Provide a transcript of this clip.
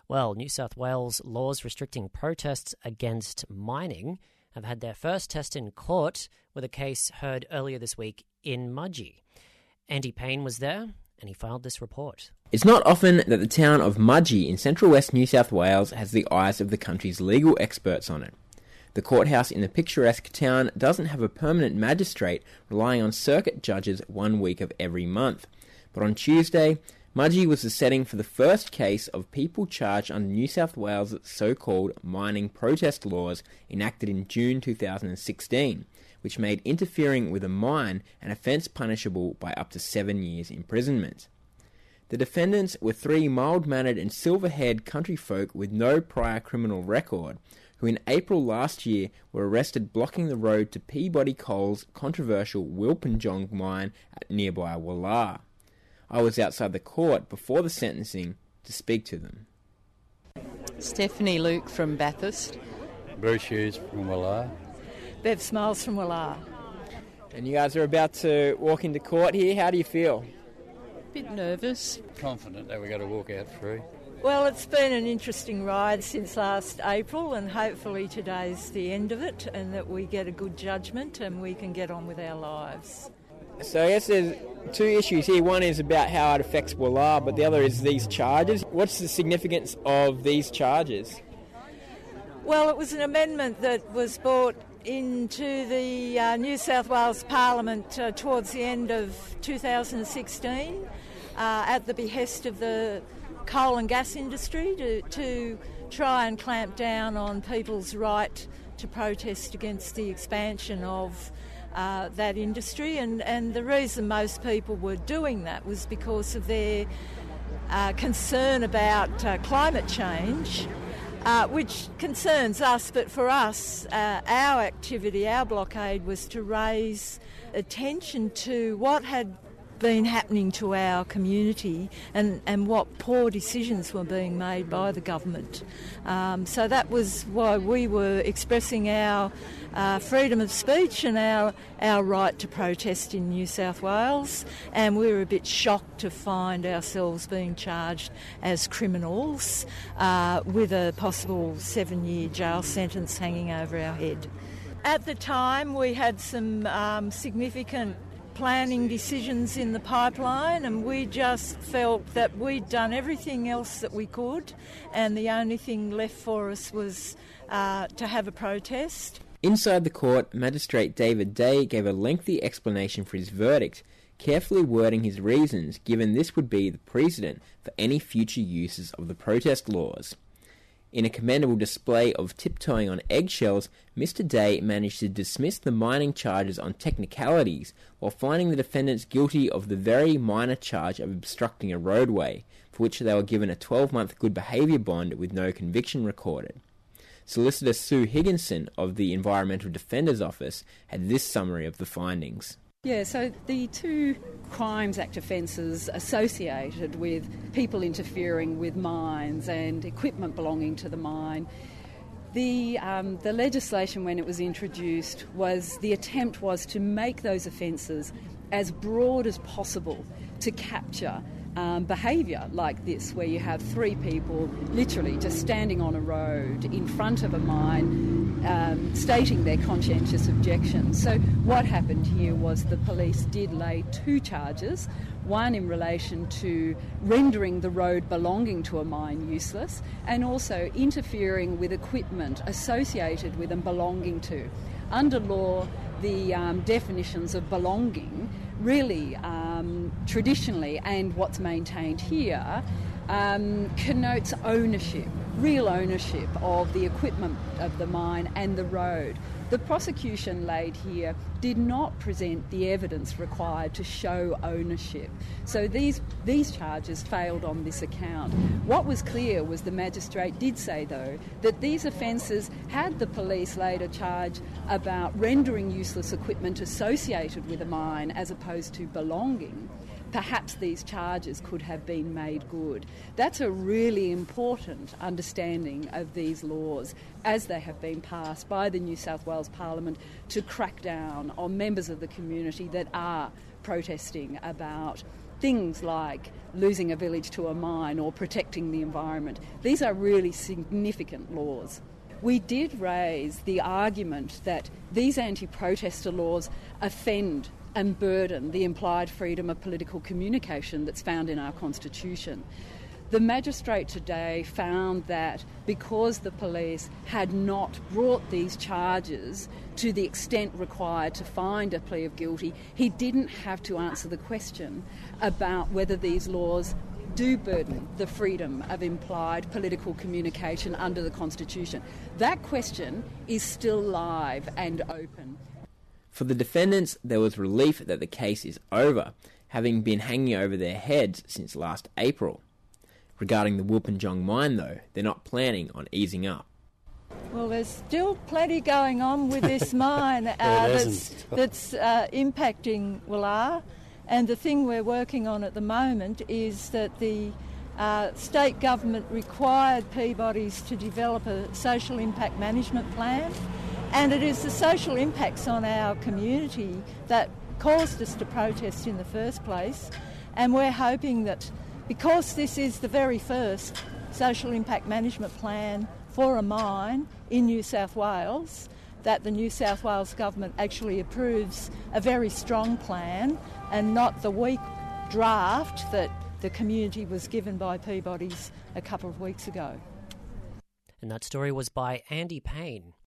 Well, New South Wales laws restricting protests against mining have had their first test in court with a case heard earlier this week in Mudgee. Andy Payne was there and he filed this report. It's not often that the town of Mudgee in central west New South Wales has the eyes of the country's legal experts on it. The courthouse in the picturesque town doesn't have a permanent magistrate, relying on circuit judges 1 week of every month. But on Tuesday, Mudgee was the setting for the first case of people charged under New South Wales' so-called mining protest laws enacted in June 2016, which made interfering with a mine an offence punishable by up to 7 years imprisonment. The defendants were three mild-mannered and silver-haired country folk with no prior criminal record, who in April last year were arrested blocking the road to Peabody Coal's controversial Wilpinjong mine at nearby Woollahra. I was outside the court before the sentencing to speak to them. Stephanie Luke from Bathurst. Bruce Hughes from Woollahra. Bev Smiles from Woollahra. And you guys are about to walk into court here. How do you feel? Bit nervous. Confident that we're going to walk out free. Well, it's been an interesting ride since last April, and hopefully today's the end of it and that we get a good judgment and we can get on with our lives. So I guess there's two issues here. One is about how it affects Woollahra, but the other is these charges. What's the significance of these charges? Well, it was an amendment that was brought into the New South Wales Parliament towards the end of 2016 at the behest of the coal and gas industry to try and clamp down on people's right to protest against the expansion of that industry, and the reason most people were doing that was because of their concern about climate change, which concerns us, but for us, our activity, our blockade was to raise attention to what had been happening to our community and what poor decisions were being made by the government. So that was why we were expressing our freedom of speech and our right to protest in New South Wales, and we were a bit shocked to find ourselves being charged as criminals with a possible 7-year jail sentence hanging over our head. At the time we had some significant planning decisions in the pipeline, and we just felt that we'd done everything else that we could, and the only thing left for us was to have a protest. Inside the court, Magistrate David Day gave a lengthy explanation for his verdict, carefully wording his reasons, given this would be the precedent for any future uses of the protest laws. In a commendable display of tiptoeing on eggshells, Mr. Day managed to dismiss the mining charges on technicalities while finding the defendants guilty of the very minor charge of obstructing a roadway, for which they were given a 12-month good behaviour bond with no conviction recorded. Solicitor Sue Higginson of the Environmental Defenders Office had this summary of the findings. Yeah, so the two Crimes Act offences associated with people interfering with mines and equipment belonging to the mine, the legislation when it was introduced the attempt was to make those offences as broad as possible to capture behaviour like this, where you have three people literally just standing on a road in front of a mine stating their conscientious objections. So what happened here was the police did lay two charges, one in relation to rendering the road belonging to a mine useless, and also interfering with equipment associated with and belonging to. Under law, the definitions of belonging really traditionally, and what's maintained here, connotes ownership, real ownership of the equipment of the mine and the road. The prosecution laid here did not present the evidence required to show ownership. So these charges failed on this account. What was clear was the magistrate did say, though, that these offences, had the police laid a charge about rendering useless equipment associated with a mine as opposed to belonging, perhaps these charges could have been made good. That's a really important understanding of these laws as they have been passed by the New South Wales Parliament to crack down on members of the community that are protesting about things like losing a village to a mine or protecting the environment. These are really significant laws. We did raise the argument that these anti-protester laws offend and burden the implied freedom of political communication that's found in our Constitution. The magistrate today found that because the police had not brought these charges to the extent required to find a plea of guilty, he didn't have to answer the question about whether these laws do burden the freedom of implied political communication under the Constitution. That question is still live and open. For the defendants, there was relief that the case is over, having been hanging over their heads since last April. Regarding the Wilpinjong mine, though, they're not planning on easing up. Well, there's still plenty going on with this mine that's impacting Wollar. And the thing we're working on at the moment is that the state government required Peabody's to develop a social impact management plan. And it is the social impacts on our community that caused us to protest in the first place. And we're hoping that because this is the very first social impact management plan for a mine in New South Wales, that the New South Wales government actually approves a very strong plan and not the weak draft that the community was given by Peabody's a couple of weeks ago. And that story was by Andy Payne.